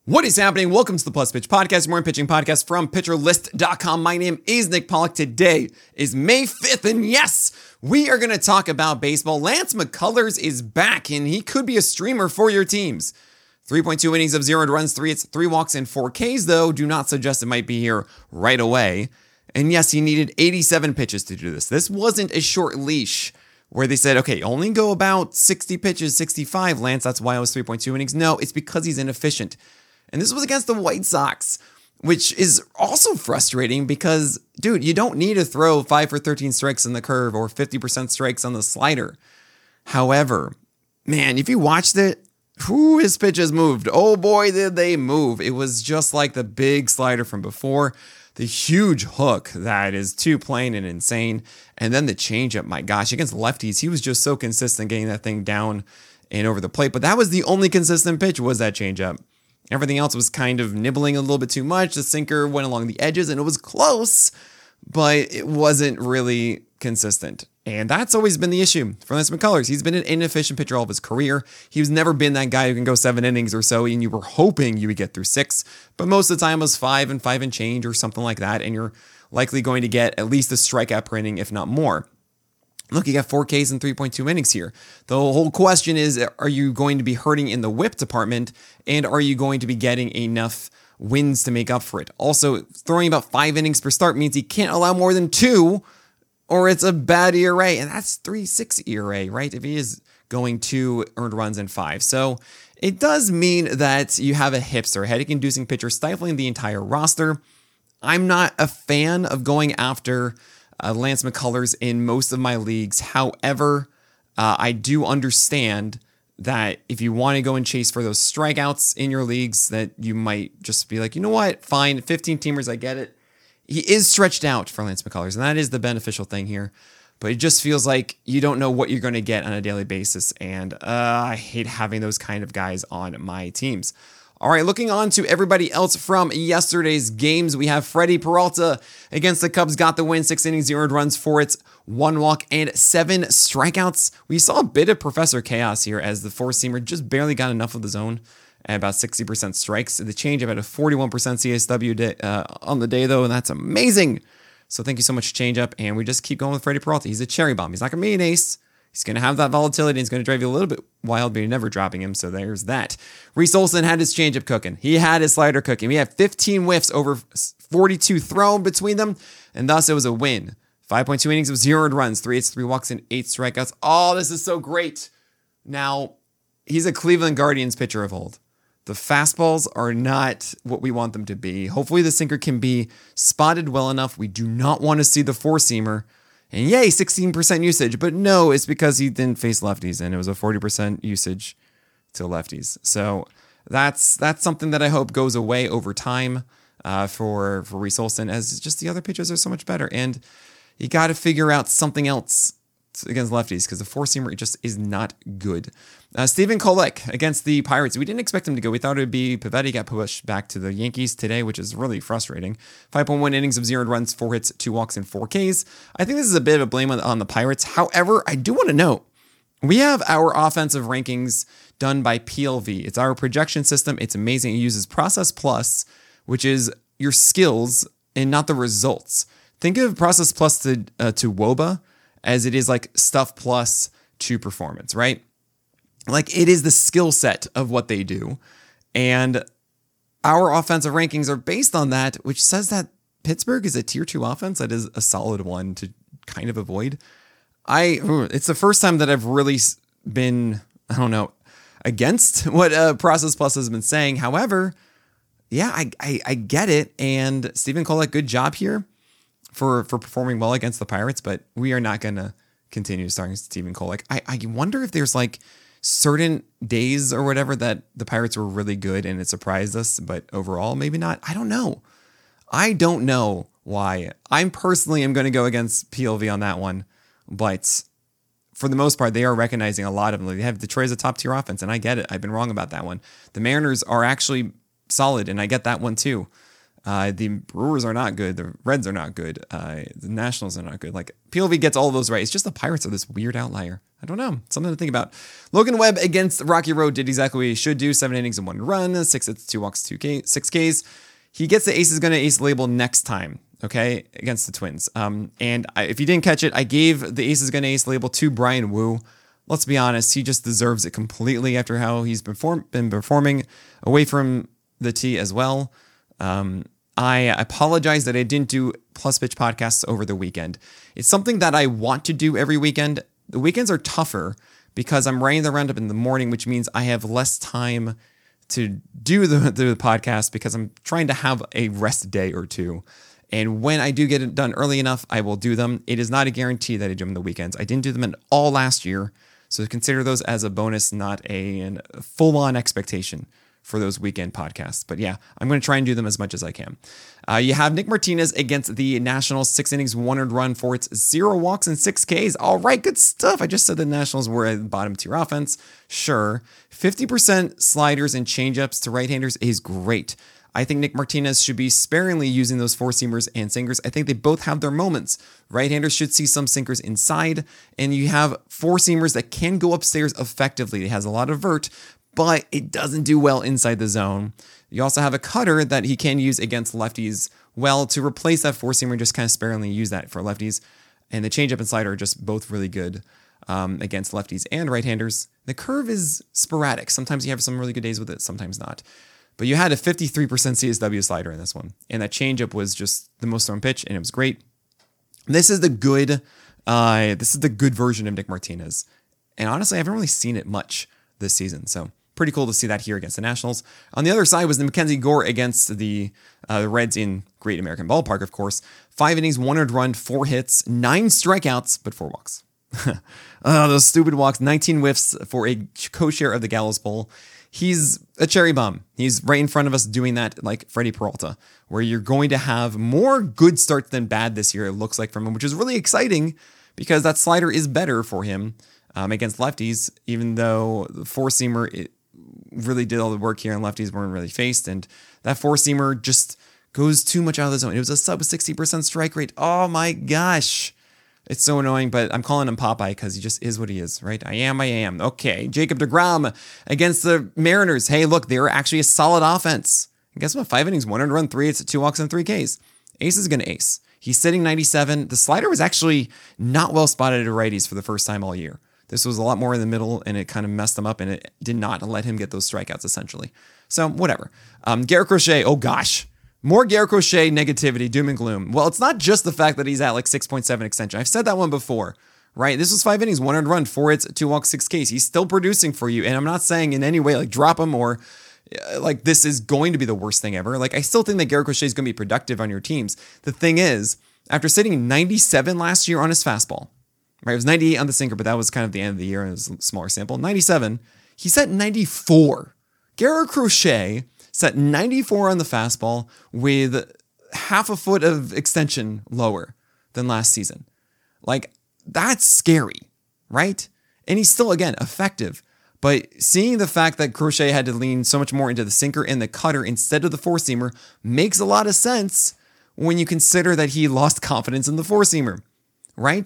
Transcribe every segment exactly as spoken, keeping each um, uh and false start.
What is happening? Welcome to the Plus Pitch Podcast, more pitching podcast from pitcher list dot com. My name is Nick Pollock. Today is May fifth, and yes, we are going to talk about baseball. Lance McCullers is back, and he could be a streamer for your teams. three point two innings of zero runs, three hits, three walks, and four Ks, though, do not suggest it might be here right away. And yes, he needed eighty-seven pitches to do this. This wasn't a short leash where they said, okay, only go about sixty pitches, sixty-five, Lance, that's why it was three point two innings. No, it's because he's inefficient. And this was against the White Sox, which is also frustrating because, dude, you don't need to throw five for thirteen strikes in the curve or fifty percent strikes on the slider. However, man, if you watched it, whoo, his pitches moved. Oh boy, did they move. It was just like the big slider from before, the huge hook that is too plain and insane, and then the changeup, my gosh, against lefties, he was just so consistent getting that thing down and over the plate. But that was the only consistent pitch, was that changeup. Everything else was kind of nibbling a little bit too much. The sinker went along the edges and it was close, but it wasn't really consistent. And that's always been the issue for Lance McCullers. He's been an inefficient pitcher all of his career. He's never been that guy who can go seven innings or so, and you were hoping you would get through six, but most of the time it was five and five and change or something like that, and you're likely going to get at least a strikeout per inning, if not more. Look, you got four Ks in three point two innings here. The whole question is, are you going to be hurting in the whip department, and are you going to be getting enough wins to make up for it? Also, throwing about five innings per start means he can't allow more than two, or it's a bad E R A, and that's three point six E R A, right? If he is going two earned runs and five. So it does mean that you have a hipster, headache-inducing pitcher stifling the entire roster. I'm not a fan of going after Uh, Lance McCullers in most of my leagues. However, uh, I do understand that if you want to go and chase for those strikeouts in your leagues, that you might just be like, you know what, fine, fifteen teamers, I get it. He is stretched out for Lance McCullers, and that is the beneficial thing here. But it just feels like you don't know what you're going to get on a daily basis, and uh, I hate having those kind of guys on my teams. All right, looking on to everybody else from yesterday's games, we have Freddie Peralta against the Cubs, got the win, six innings, zero runs, four hits, one walk, and seven strikeouts. We saw a bit of Professor Chaos here as the four-seamer just barely got enough of the zone at about sixty percent strikes. The changeup at a forty-one percent C S W day, uh, on the day, though, and that's amazing. So thank you so much, changeup, and we just keep going with Freddie Peralta. He's a cherry bomb. He's not going to be an ace. He's going to have that volatility, and he's going to drive you a little bit wild, but you're never dropping him, so there's that. Reese Olson had his changeup cooking. He had his slider cooking. We had fifteen whiffs over forty-two thrown between them, and thus it was a win. five point two innings of zero runs, three hits, three walks, and eight strikeouts. Oh, this is so great. Now, he's a Cleveland Guardians pitcher of old. The fastballs are not what we want them to be. Hopefully the sinker can be spotted well enough. We do not want to see the four-seamer. And yay, sixteen percent usage. But no, it's because he didn't face lefties, and it was a forty percent usage to lefties. So that's that's something that I hope goes away over time uh, for, for Reese Olson, as just the other pitchers are so much better. And you got to figure out something else against lefties, because the four-seamer just is not good. Uh, Stephen Kolek against the Pirates. We didn't expect him to go. We thought it would be Pavetti. Got pushed back to the Yankees today, which is really frustrating. five point one innings of zero runs, four hits, two walks, and four Ks. I think this is a bit of a blame on, on the Pirates. However, I do want to note, we have our offensive rankings done by P L V. It's our projection system. It's amazing. It uses Process Plus, which is your skills and not the results. Think of Process Plus to, uh, to W O B A as it is like Stuff Plus to performance, right? Like, it is the skill set of what they do. And our offensive rankings are based on that, which says that Pittsburgh is a tier two offense. That is a solid one to kind of avoid. I, it's the first time that I've really been, I don't know, against what uh, Process Plus has been saying. However, yeah, I, I, I get it. And Stephen Kolek, good job here for, for performing well against the Pirates, but we are not going to continue starting Stephen Kolek. I, I wonder if there's like certain days or whatever that the Pirates were really good and it surprised us, but overall, maybe not. I don't know. I don't know why. I'm personally am going to go against P L V on that one, but for the most part, they are recognizing a lot of them. They have Detroit as a top tier offense, and I get it. I've been wrong about that one. The Mariners are actually solid, and I get that one too. Uh, the Brewers are not good. The Reds are not good. Uh, the Nationals are not good. Like, P L V gets all of those right. It's just the Pirates are this weird outlier. I don't know. Something to think about. Logan Webb against Rocky Road did exactly what he should do. Seven innings and one run, six hits, two walks, two K, six Ks. He gets the ace is going to ace label next time, okay, against the Twins. Um, and I, if you didn't catch it, I gave the ace is going to ace label to Brian Wu. Let's be honest, he just deserves it completely after how he's perform- been performing away from the tee as well. Um, I apologize that I didn't do Plus Pitch podcasts over the weekend. It's something that I want to do every weekend. The weekends are tougher because I'm writing the roundup in the morning, which means I have less time to do the, the podcast because I'm trying to have a rest day or two. And when I do get it done early enough, I will do them. It is not a guarantee that I do them on the weekends. I didn't do them at all last year. So consider those as a bonus, not a, a full-on expectation for those weekend podcasts. But yeah, I'm going to try and do them as much as I can. Uh, you have Nick Martinez against the Nationals, six innings, one earned run for its zero walks and six Ks. All right, good stuff. I just said the Nationals were a bottom tier offense. Sure. fifty percent sliders and changeups to right-handers is great. I think Nick Martinez should be sparingly using those four-seamers and sinkers. I think they both have their moments. Right-handers should see some sinkers inside, and you have four-seamers that can go upstairs effectively. It has a lot of vert, but it doesn't do well inside the zone. You also have a cutter that he can use against lefties well to replace that four-seamer, just kind of sparingly use that for lefties. And the changeup and slider are just both really good um, against lefties and right-handers. The curve is sporadic. Sometimes you have some really good days with it, sometimes not. But you had a fifty-three percent C S W slider in this one. And that changeup was just the most thrown pitch, and it was great. This is the good, uh, this is the good version of Nick Martinez. And honestly, I haven't really seen it much this season. So pretty cool to see that here against the Nationals. On the other side was the Mackenzie Gore against the, uh, the Reds in Great American Ballpark, of course. Five innings, one earned run, four hits, nine strikeouts, but four walks. Oh, those stupid walks, nineteen whiffs for a co-share of the Gallows Bowl. He's a cherry bomb. He's right in front of us doing that like Freddie Peralta, where you're going to have more good starts than bad this year, it looks like, from him, which is really exciting because that slider is better for him um, against lefties, even though the four-seamer it really did all the work here and lefties weren't really faced. And that four-seamer just goes too much out of the zone. It was a sub sixty percent strike rate. Oh my gosh. It's so annoying, but I'm calling him Popeye because he just is what he is, right? I am, I am. Okay, Jacob deGrom against the Mariners. Hey, look, they're actually a solid offense. And guess what? Five innings, one earned run, three hits, two walks, and three Ks. Ace is going to ace. He's sitting ninety-seven. The slider was actually not well spotted at righties for the first time all year. This was a lot more in the middle, and it kind of messed him up, and it did not let him get those strikeouts, essentially. So, whatever. Um, Garrett Crochet, oh gosh. More Garrett Crochet negativity, doom and gloom. Well, it's not just the fact that he's at like six point seven extension. I've said that one before, right? This was five innings, one earned run, four hits, two walks, six Ks. He's still producing for you. And I'm not saying in any way like drop him or uh, like this is going to be the worst thing ever. Like I still think that Garrett Crochet is going to be productive on your teams. The thing is, after sitting ninety-seven last year on his fastball, right? It was ninety-eight on the sinker, but that was kind of the end of the year and it was a smaller sample. ninety-seven, he's at ninety-four. Garrett Crochet set ninety-four on the fastball with half a foot of extension lower than last season. Like, that's scary, right? And he's still, again, effective. But seeing the fact that Crochet had to lean so much more into the sinker and the cutter instead of the four-seamer makes a lot of sense when you consider that he lost confidence in the four-seamer, right?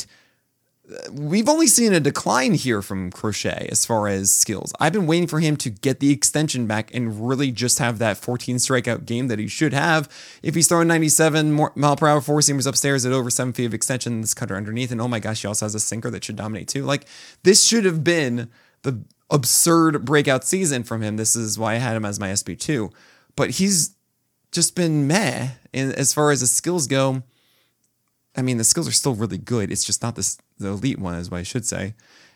We've only seen a decline here from Crochet as far as skills. I've been waiting for him to get the extension back and really just have that fourteen strikeout game that he should have. If he's throwing ninety-seven mile per hour four seamers upstairs at over seven feet of extension, this cutter underneath, and oh my gosh, he also has a sinker that should dominate too. Like, this should have been the absurd breakout season from him. This is why I had him as my S B two. But he's just been meh. And as far as the skills go, I mean, the skills are still really good. It's just not this, the elite one, is what I should say.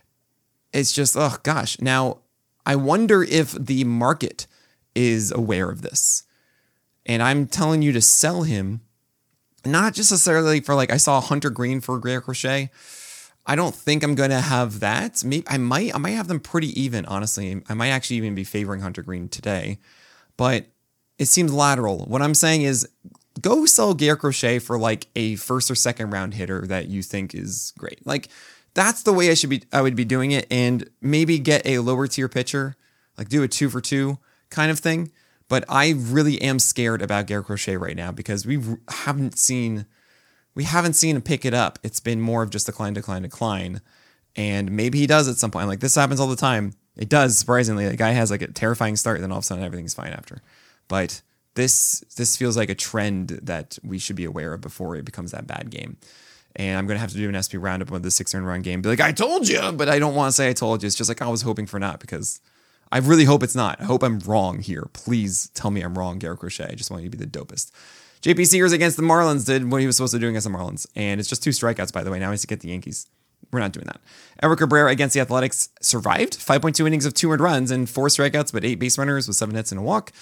It's just, oh gosh. Now, I wonder if the market is aware of this. And I'm telling you to sell him, not just necessarily for like, I saw Hunter Green for Garrett Crochet. I don't think I'm going to have that. Maybe I might, I might have them pretty even, honestly. I might actually even be favoring Hunter Green today. But it seems lateral. What I'm saying is, go sell Garrett Crochet for like a first or second round hitter that you think is great. Like, that's the way I should be. I would be doing it, and maybe get a lower tier pitcher, like do a two for two kind of thing. But I really am scared about Garrett Crochet right now because we haven't seen we haven't seen him pick it up. It's been more of just decline, decline, decline. And maybe he does at some point. Like this happens all the time. It does, surprisingly. The guy has like a terrifying start, then all of a sudden everything's fine after. But this this feels like a trend that we should be aware of before it becomes that bad game. And I'm going to have to do an S P roundup of the six earned run game. Be like, I told you, but I don't want to say I told you. It's just like I was hoping for not because I really hope it's not. I hope I'm wrong here. Please tell me I'm wrong, Garrett Crochet. I just want you to be the dopest. J P Sears against the Marlins did what he was supposed to do against the Marlins. And it's just two strikeouts, by the way. Now he has to get the Yankees. We're not doing that. Eric Cabrera against the Athletics survived. five point two innings of two earned runs and four strikeouts, but eight base runners with seven hits and a walk.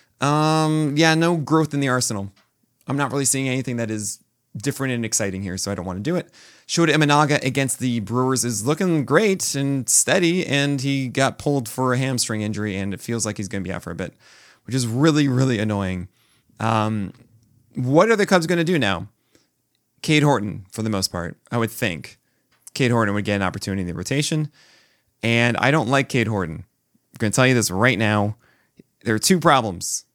Um, yeah, no growth in the arsenal. I'm not really seeing anything that is different and exciting here, so I don't want to do it. Shota Imanaga against the Brewers is looking great and steady, and he got pulled for a hamstring injury, and it feels like he's going to be out for a bit, which is really, really annoying. Um, what are the Cubs going to do now? Cade Horton, for the most part, I would think. Cade Horton would get an opportunity in the rotation, and I don't like Cade Horton. I'm going to tell you this right now. There are two problems.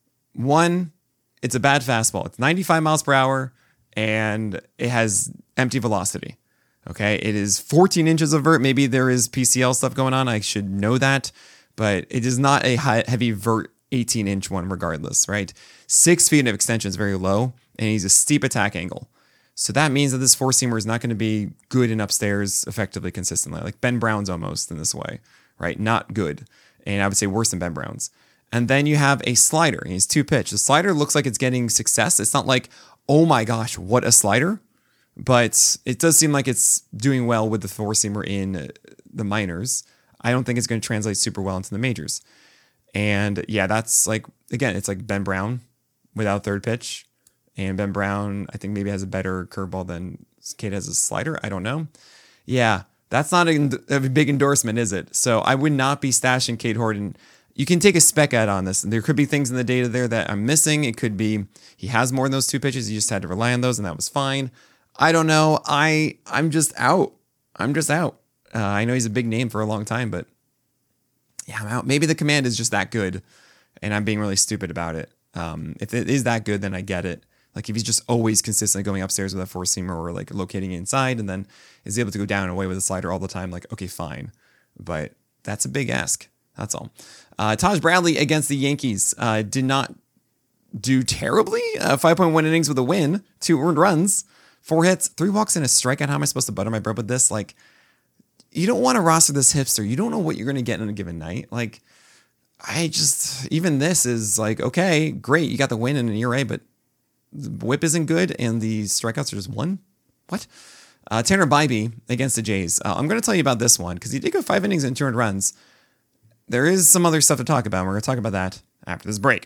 One, it's a bad fastball. It's ninety-five miles per hour, and it has empty velocity. Okay, it is fourteen inches of vert. Maybe there is P C L stuff going on. I should know that, but it is not a high, heavy vert eighteen inch one regardless, right? Six feet of extension is very low, and he's a steep attack angle. So that means that this four-seamer is not going to be good and upstairs effectively consistently. Like Ben Brown's almost in this way, right? Not good. And I would say worse than Ben Brown's. And then you have a slider. He's two pitch. The slider looks like it's getting success. It's not like, oh my gosh, what a slider. But it does seem like it's doing well with the four-seamer in the minors. I don't think it's going to translate super well into the majors. And yeah, that's like, again, it's like Ben Brown without third pitch. And Ben Brown, I think maybe has a better curveball than Cade has a slider. I don't know. Yeah, that's not a, a big endorsement, is it? So I would not be stashing Cade Horton. You can take a spec out on this. There could be things in the data there that I'm missing. It could be he has more than those two pitches. You just had to rely on those, and that was fine. I don't know. I, I'm just out. I'm just out. Uh, I know he's a big name for a long time, but yeah, I'm out. Maybe the command is just that good, and I'm being really stupid about it. Um, if it is that good, then I get it. Like if he's just always consistently going upstairs with a four-seamer or like locating inside and then is able to go down and away with a slider all the time, like, okay, fine. But that's a big ask. That's all. Uh, Taj Bradley against the Yankees uh, did not do terribly. Uh, five point one innings with a win, two earned runs, four hits, three walks and a strikeout. How am I supposed to butter my bread with this? Like, you don't want to roster this hipster. You don't know what you're going to get on a given night. Like, I just, even this is like, okay, great. You got the win in an E R A, but the whip isn't good, and the strikeouts are just one. What? Uh, Tanner Bybee against the Jays. Uh, I'm going to tell you about this one because he did go five innings and two earned runs. There is some other stuff to talk about. And we're going to talk about that after this break.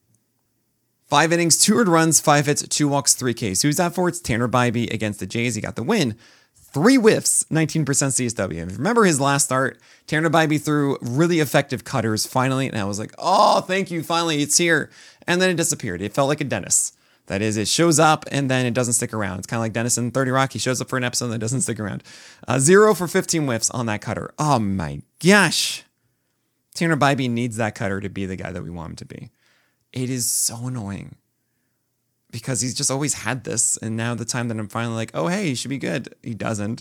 Five innings, two earned runs, five hits, two walks, three Ks. Who's that for? It's Tanner Bybee against the Jays. He got the win. Three whiffs, nineteen percent C S W. And remember his last start, Tanner Bybee threw really effective cutters finally, and I was like, oh, thank you, finally, it's here. And then it disappeared. It felt like a Dennis. That is, it shows up and then it doesn't stick around. It's kind of like Dennis in thirty Rock. He shows up for an episode and then doesn't stick around. Uh, zero for fifteen whiffs on that cutter. Oh my gosh. Tanner Bybee needs that cutter to be the guy that we want him to be. It is so annoying because he's just always had this. And now the time that I'm finally like, oh, hey, he should be good. He doesn't.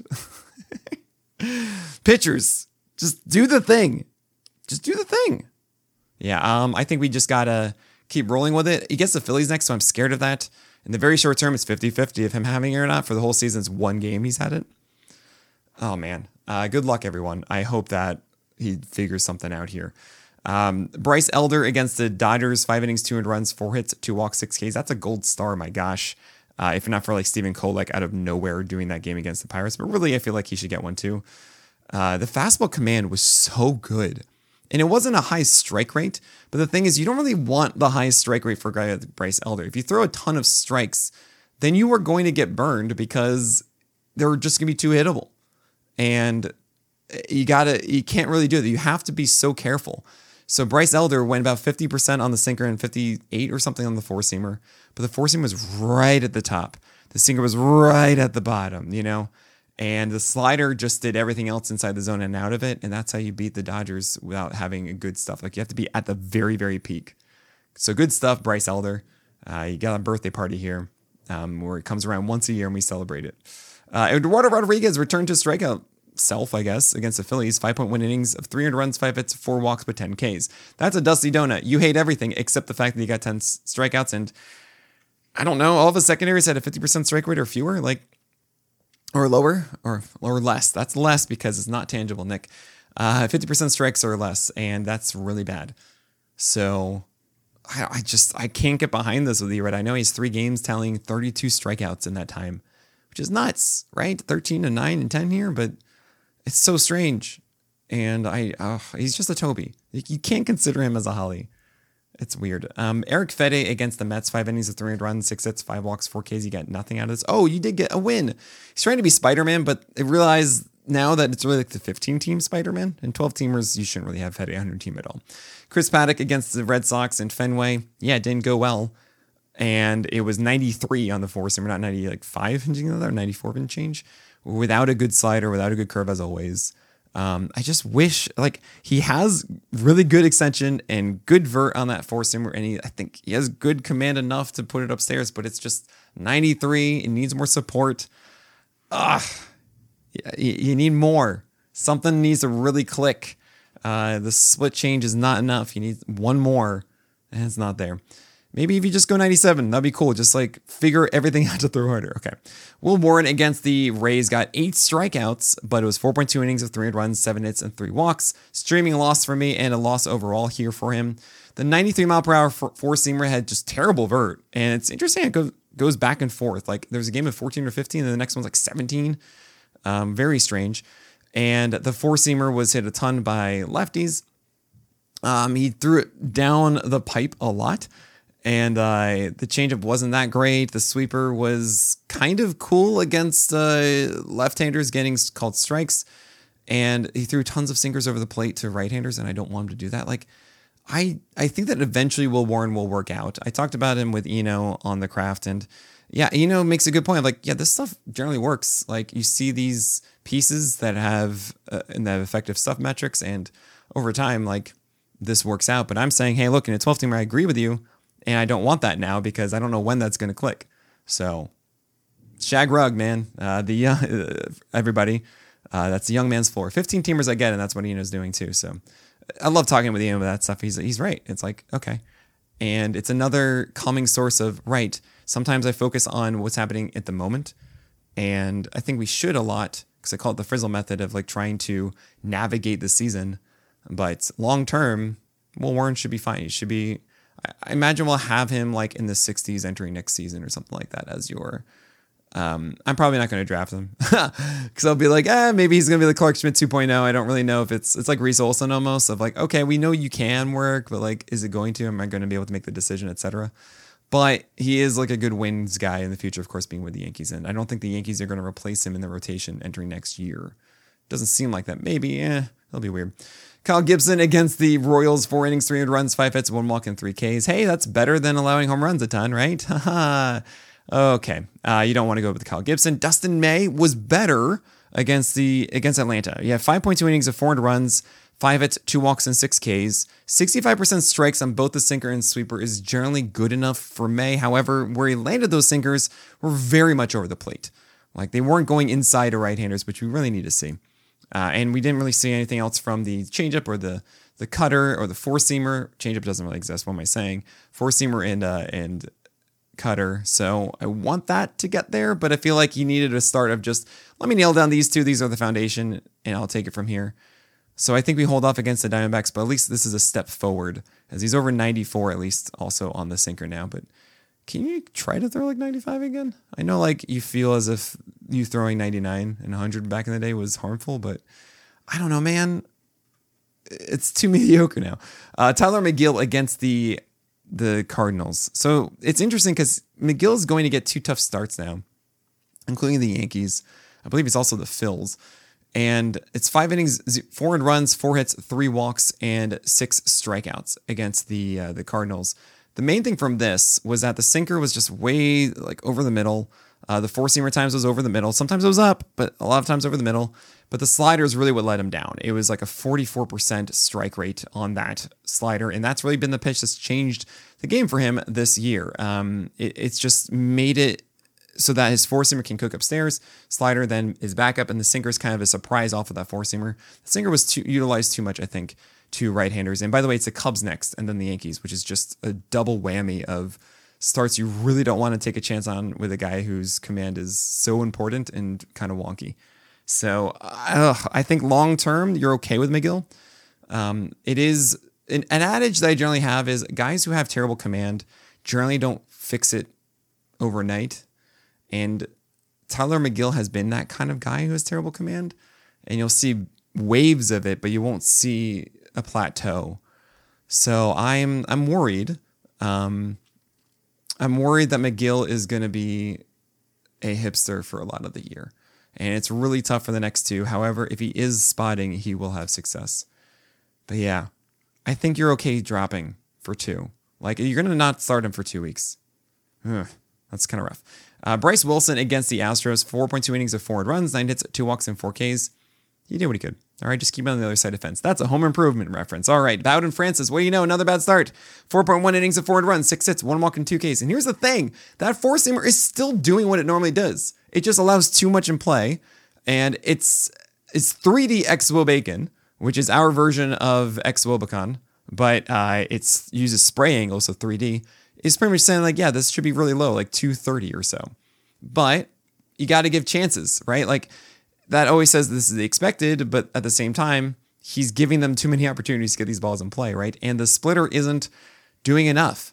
Pitchers, just do the thing. Just do the thing. Yeah, um, I think we just got to keep rolling with it. He gets the Phillies next, so I'm scared of that. In the very short term, it's fifty-fifty of him having it or not. For the whole season, it's one game he's had it. Oh, man. Uh, good luck, everyone. I hope that he figures something out here. Um, Bryce Elder against the Dodgers, five innings, two earned runs, four hits, two walks, six Ks. That's a gold star, my gosh. Uh, if not for like Stephen Kolek out of nowhere doing that game against the Pirates. But really, I feel like he should get one too. Uh, the fastball command was so good. And it wasn't a high strike rate, but the thing is, you don't really want the highest strike rate for a guy like Bryce Elder. If you throw a ton of strikes, then you are going to get burned because they're just going to be too hittable. And you gotta, you can't really do that. You have to be so careful. So Bryce Elder went about fifty percent on the sinker and fifty-eight or something on the four-seamer, but the four-seamer was right at the top. The sinker was right at the bottom, you know? And the slider just did everything else inside the zone and out of it. And that's how you beat the Dodgers without having good stuff. Like you have to be at the very, very peak. So good stuff, Bryce Elder. Uh, you got a birthday party here um, where it comes around once a year and we celebrate it. Uh, Eduardo Rodriguez returned to strikeout self, I guess, against the Phillies. Five-point win innings of three hundred runs, five hits, four walks, but ten Ks. That's a dusty donut. You hate everything except the fact that you got ten strikeouts. And I don't know, all of his secondaries had a fifty percent strike rate or fewer, like, or lower, or or less. That's less because it's not tangible, Nick. Uh, fifty percent strikes or less, and that's really bad. So I, I just, I can't get behind this with you, right? I know he's three games tallying thirty-two strikeouts in that time, which is nuts, right? thirteen and nine and ten here, but it's so strange. And I, uh, he's just a Toby. You can't consider him as a Holly. It's weird. Um, Eric Fede against the Mets, five innings of three hundred runs, six hits, five walks, four Ks. You got nothing out of this. Oh, you did get a win. He's trying to be Spider-Man, but I realize now that it's really like the fifteen-team Spider-Man. And twelve-teamers, you shouldn't really have Fede on your team at all. Chris Paddock against the Red Sox in Fenway. Yeah, it didn't go well. And it was ninety-three on the four-seamer, not ninety-five hinging on that, or ninety-four and change. Without a good slider, without a good curve as always. Um, I just wish, like, he has really good extension and good vert on that four-seamer, and he, I think he has good command enough to put it upstairs, but it's just ninety-three. It needs more support. Ugh. You, you need more. Something needs to really click. Uh, the split change is not enough. You need one more, and it's not there. Maybe if you just go ninety-seven, that'd be cool. Just like figure everything out to throw harder. Okay. Will Warren against the Rays got eight strikeouts, but it was four point two innings of three hundred runs, seven hits, and three walks. Streaming loss for me and a loss overall here for him. The ninety-three mile per hour four-seamer had just terrible vert. And it's interesting. It goes, goes back and forth. Like there's a game of fourteen or fifteen, and the next one's like seventeen. Um, very strange. And the four-seamer was hit a ton by lefties. Um, he threw it down the pipe a lot. And uh, the changeup wasn't that great. The sweeper was kind of cool against uh, left-handers getting called strikes. And he threw tons of sinkers over the plate to right-handers, and I don't want him to do that. Like, I I think that eventually Will Warren will work out. I talked about him with Eno on the craft, and yeah, Eno makes a good point. Like, yeah, this stuff generally works. Like, you see these pieces that have uh, and that have effective stuff metrics, and over time, like, this works out. But I'm saying, hey, look, in a twelve-teamer, I agree with you. And I don't want that now because I don't know when that's going to click. So, Shag Rug, man. Uh, the uh, everybody, uh, that's the young man's floor. fifteen-teamers I get, and that's what Eno's doing too. So, I love talking with Eno about that stuff. He's he's right. It's like, okay. And it's another calming source of, right, sometimes I focus on what's happening at the moment. And I think we should a lot, because I call it the Frizzle method of like trying to navigate the season. But long term, well, Warren should be fine. He should be... I imagine we'll have him like in the sixties entering next season or something like that as your, um, I'm probably not going to draft him because I'll be like, eh, maybe he's going to be the Clark Schmidt two point oh. I don't really know if it's, it's like Reese Olson almost of like, okay, we know you can work, but like, is it going to, am I going to be able to make the decision, et cetera. But he is like a good wins guy in the future, of course, being with the Yankees. And I don't think the Yankees are going to replace him in the rotation entering next year. Doesn't seem like that. Maybe, eh, it'll be weird. Kyle Gibson against the Royals, four innings, three hundred runs, five hits, one walk, and three Ks. Hey, that's better than allowing home runs a ton, right? Okay, uh, you don't want to go with Kyle Gibson. Dustin May was better against the against Atlanta. Yeah, five point two innings of four hundred runs, five hits, two walks, and six Ks. sixty-five percent strikes on both the sinker and sweeper is generally good enough for May. However, where he landed those sinkers were very much over the plate. Like they weren't going inside to right-handers, which we really need to see. Uh, and we didn't really see anything else from the changeup or the the cutter or the four-seamer. Changeup doesn't really exist. What am I saying? Four-seamer and uh, and cutter. So I want that to get there, but I feel like you needed a start of just let me nail down these two. These are the foundation, and I'll take it from here. So I think we hold off against the Diamondbacks, but at least this is a step forward as he's over ninety-four at least also on the sinker now. But can you try to throw like ninety-five again? I know like you feel as if you throwing ninety-nine and one hundred back in the day was harmful, but I don't know, man. It's too mediocre now. Uh, Tyler McGill against the the Cardinals. So it's interesting because McGill is going to get two tough starts now, including the Yankees. I believe it's also the Phils. And it's five innings, four hundred runs, four hits, three walks, and six strikeouts against the uh, the Cardinals. The main thing from this was that the sinker was just way like over the middle. Uh, the four-seamer times was over the middle. Sometimes it was up, but a lot of times over the middle. but the slider is really what let him down. It was like a forty-four percent strike rate on that slider, and that's really been the pitch that's changed the game for him this year. Um, it, it's just made it so that his four-seamer can cook upstairs, slider then is back up, and the sinker is kind of a surprise off of that four-seamer. The sinker was too, utilized too much, I think, to right-handers. And by the way, it's the Cubs next, and then the Yankees, which is just a double whammy of starts you really don't want to take a chance on with a guy whose command is so important and kind of wonky. So uh, I think long-term, you're okay with McGill. Um, it is an, an adage that I generally have is guys who have terrible command generally don't fix it overnight. And Tyler McGill has been that kind of guy who has terrible command. And you'll see waves of it, but you won't see a plateau. So I'm I'm worried. Um, I'm worried that McGill is going to be a hipster for a lot of the year. And it's really tough for the next two. However, if he is spotting, he will have success. But yeah, I think you're okay dropping for two. Like, you're going to not start him for two weeks. Ugh, that's kind of rough. Uh, Bryce Wilson against the Astros, four point two innings of four runs, nine hits, two walks, and four Ks. He did what he could. All right, just keep it on the other side of the fence. That's a home improvement reference. All right, Bowden Francis, what do you know? Another bad start. four point one innings of four runs, six hits, one walk, and two Ks. And here's the thing. That four-seamer is still doing what it normally does. It just allows too much in play. And it's it's three D X-Wobacon, which is our version of X-Wobacon, but uh, it's uses spray angle, so three D. It's pretty much saying, like, yeah, this should be really low, like two thirty or so. But you got to give chances, right? Like, that always says this is the expected, but at the same time, he's giving them too many opportunities to get these balls in play, right? And the splitter isn't doing enough.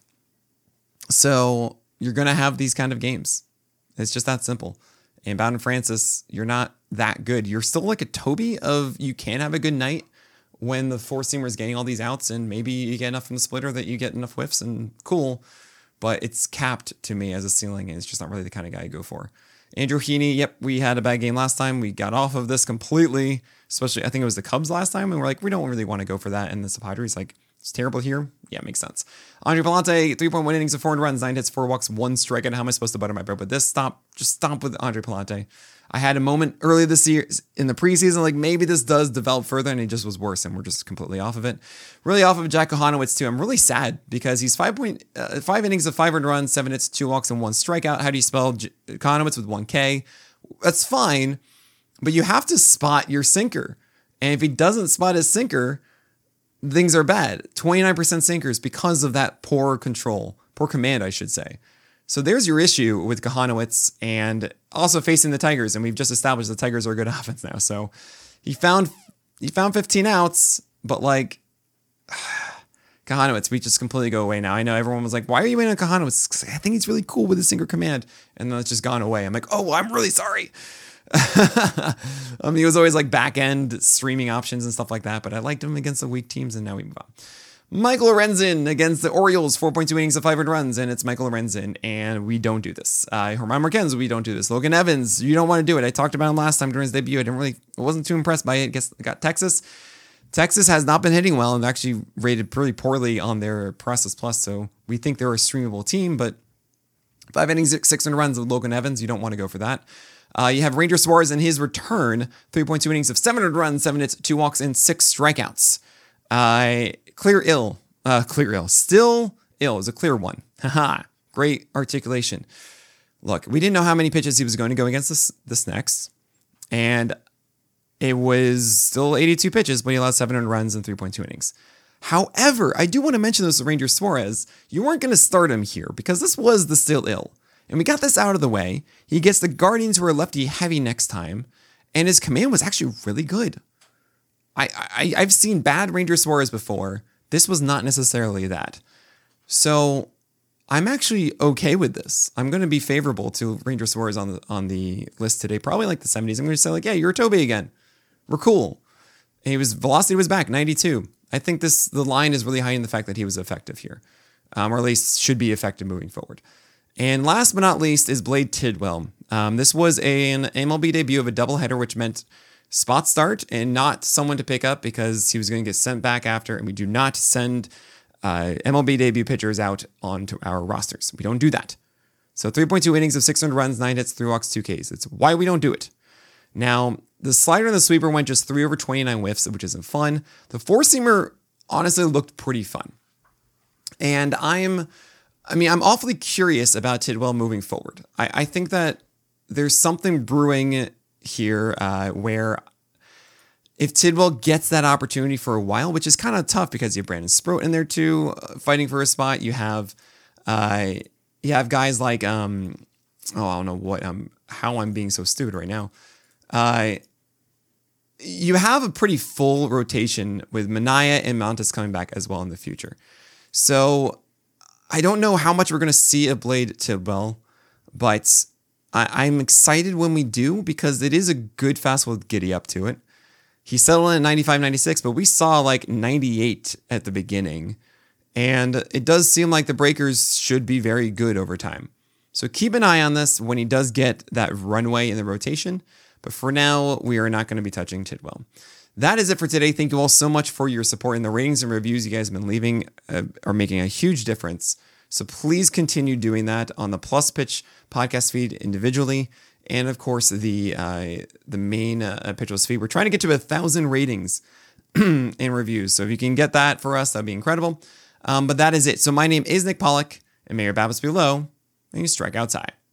So you're going to have these kind of games. It's just that simple. And Bowden Francis, you're not that good. You're still like a Toby of you can have a good night when the four-seamer is getting all these outs, and maybe you get enough from the splitter that you get enough whiffs, and cool. But it's capped to me as a ceiling, and it's just not really the kind of guy I go for. Andrew Heaney, yep, we had a bad game last time. We got off of this completely, especially I think it was the Cubs last time, and we're like, we don't really want to go for that. And the Padres, like, it's terrible here. Yeah, it makes sense. Andre Palante, three point one innings of four runs, nine hits, four walks, one strikeout. How am I supposed to butter my bread with this? Stop. Just stop with Andre Palante. I had a moment earlier this year in the preseason, like maybe this does develop further, and it just was worse, and we're just completely off of it. Really off of Jack Kohanowitz, too. I'm really sad because he's five point uh, five innings of five runs, seven hits, two walks, and one strikeout. How do you spell J- Kohanowitz with one K? That's fine, but you have to spot your sinker. And if he doesn't spot his sinker, things are bad. twenty-nine percent sinkers because of that poor control, poor command, I should say. So there's your issue with Kohanowitz, and also facing the Tigers. And we've just established the Tigers are a good offense now. So he found he found fifteen outs, but like Kohanowitz, we just completely go away now. I know everyone was like, why are you waiting on Kohanowitz? I think he's really cool with his sinker command. And then it's just gone away. I'm like, oh, I'm really sorry. I mean, he was always like back end streaming options and stuff like that, but I liked him against the weak teams, and now we move on. Michael Lorenzen against the Orioles, four point two innings of five runs, and it's Michael Lorenzen, and we don't do this. Uh, Herman Marquez, we don't do this. Logan Evans, you don't want to do it. I talked about him last time during his debut. I didn't really, I wasn't too impressed by it. I guess I got Texas. Texas has not been hitting well and actually rated pretty poorly on their Process Plus, so we think they're a streamable team, but five innings, six runs with Logan Evans, you don't want to go for that. Uh, you have Ranger Suarez in his return, three point two innings of seven runs, seven hits, two walks, and six strikeouts. Uh, clear ill. Uh, clear ill. Still ill is a clear one. Haha. Great articulation. Look, we didn't know how many pitches he was going to go against this, this next, and it was still eighty-two pitches, but he allowed seven runs and three point two innings. However, I do want to mention this with Ranger Suarez. You weren't going to start him here because this was the still ill. And we got this out of the way. He gets the Guardians who are lefty heavy next time. And his command was actually really good. I, I, I've seen bad Ranger Suarez before. This was not necessarily that. So I'm actually okay with this. I'm going to be favorable to Ranger Suarez on the, on the list today. Probably like the seventies. I'm going to say like, yeah, you're a Toby again. We're cool. He was velocity was back, ninety-two. I think this the line is really high in the fact that he was effective here. Um, or at least should be effective moving forward. And last but not least is Blade Tidwell. Um, this was a, an M L B debut of a doubleheader, which meant spot start and not someone to pick up because he was going to get sent back after. And we do not send uh, M L B debut pitchers out onto our rosters. We don't do that. So three point two innings of six hundred runs, nine hits, three walks, two Ks. It's why we don't do it. Now, The slider and the sweeper went just three over twenty-nine whiffs, which isn't fun. The four-seamer honestly looked pretty fun. And I'm, I mean, I'm awfully curious about Tidwell moving forward. I, I think that there's something brewing here uh, where if Tidwell gets that opportunity for a while, which is kind of tough because you have Brandon Sproat in there too, uh, fighting for a spot. You have, uh, you have guys like, um, oh, I don't know what, um, how I'm being so stupid right now. Uh, you have a pretty full rotation with Manaea and Montas coming back as well in the future. So I don't know how much we're going to see of Blade Tidwell, but I, I'm excited when we do because it is a good fastball with giddy up to it. He settled in at ninety-five, ninety-six, but we saw like ninety-eight at the beginning. And it does seem like the breakers should be very good over time. So keep an eye on this when he does get that runway in the rotation. But for now, we are not going to be touching Tidwell. That is it for today. Thank you all so much for your support, and the ratings and reviews you guys have been leaving uh, are making a huge difference. So please continue doing that on the Plus Pitch podcast feed individually, and of course the uh, the main uh, Pitcherless feed. We're trying to get to a thousand ratings and reviews. So if you can get that for us, that'd be incredible. Um, but that is it. So my name is Nick Pollack, and may your BABIPs be low and you strike outside.